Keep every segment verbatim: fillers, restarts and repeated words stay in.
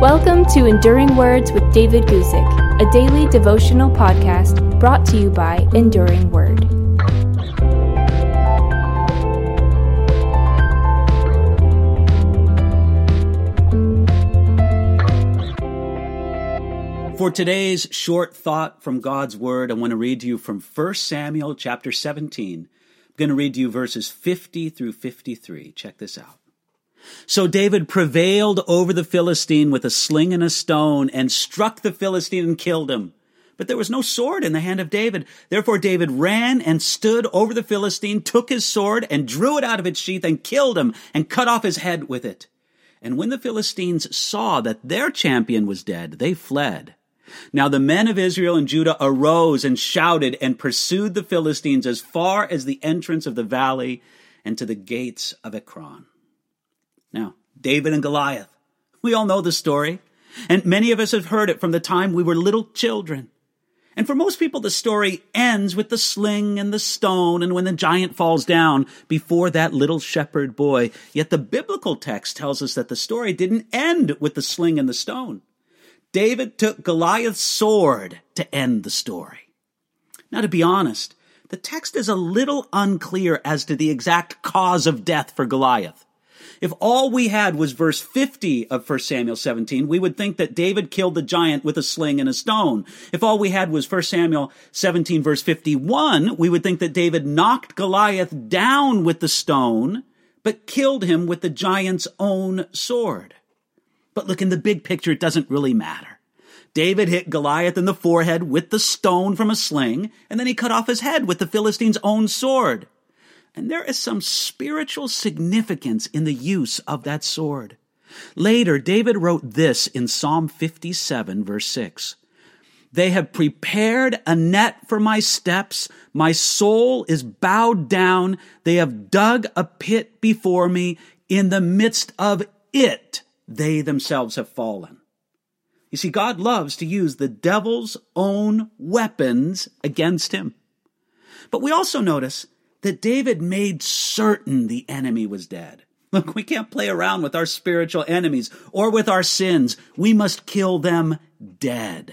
Welcome to Enduring Words with David Guzik, a daily devotional podcast brought to you by Enduring Word. For today's short thought from God's Word, I want to read to you from First Samuel chapter seventeen. I'm going to read to you verses fifty through fifty-three. Check this out. So David prevailed over the Philistine with a sling and a stone and struck the Philistine and killed him. But there was no sword in the hand of David. Therefore David ran and stood over the Philistine, took his sword and drew it out of its sheath and killed him and cut off his head with it. And when the Philistines saw that their champion was dead, they fled. Now the men of Israel and Judah arose and shouted and pursued the Philistines as far as the entrance of the valley and to the gates of Ekron. Now, David and Goliath. We all know the story, and many of us have heard it from the time we were little children. And for most people, the story ends with the sling and the stone and when the giant falls down before that little shepherd boy. Yet the biblical text tells us that the story didn't end with the sling and the stone. David took Goliath's sword to end the story. Now, to be honest, the text is a little unclear as to the exact cause of death for Goliath. If all we had was verse fifty of First Samuel seventeen, we would think that David killed the giant with a sling and a stone. If all we had was First Samuel seventeen verse fifty-one, we would think that David knocked Goliath down with the stone, but killed him with the giant's own sword. But look, in the big picture, it doesn't really matter. David hit Goliath in the forehead with the stone from a sling, and then he cut off his head with the Philistine's own sword. And there is some spiritual significance in the use of that sword. Later, David wrote this in Psalm fifty-seven, verse six. They have prepared a net for my steps. My soul is bowed down. They have dug a pit before me. In the midst of it, they themselves have fallen. You see, God loves to use the devil's own weapons against him. But we also notice that David made certain the enemy was dead. Look, we can't play around with our spiritual enemies or with our sins. We must kill them dead.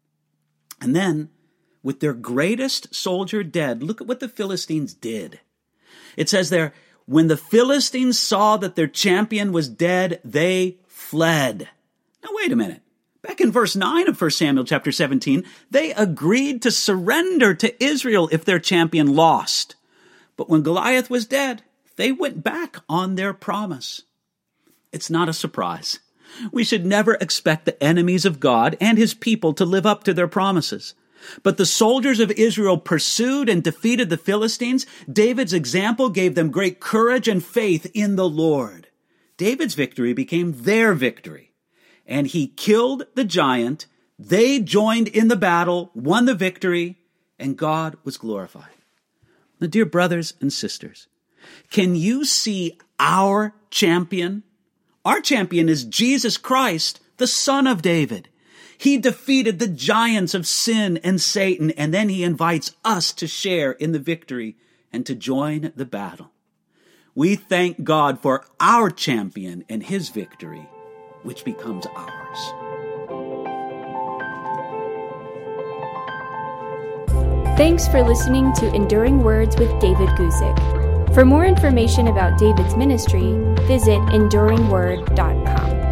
And then, with their greatest soldier dead, look at what the Philistines did. It says there, when the Philistines saw that their champion was dead, they fled. Now, wait a minute. Back in verse nine of First Samuel chapter seventeen, they agreed to surrender to Israel if their champion lost. But when Goliath was dead, they went back on their promise. It's not a surprise. We should never expect the enemies of God and his people to live up to their promises. But the soldiers of Israel pursued and defeated the Philistines. David's example gave them great courage and faith in the Lord. David's victory became their victory. And he killed the giant. They joined in the battle, won the victory, and God was glorified. Now, dear brothers and sisters, can you see our champion? Our champion is Jesus Christ, the Son of David. He defeated the giants of sin and Satan, and then he invites us to share in the victory and to join the battle. We thank God for our champion and his victory, which becomes ours. Thanks for listening to Enduring Words with David Guzik. For more information about David's ministry, visit enduring word dot com.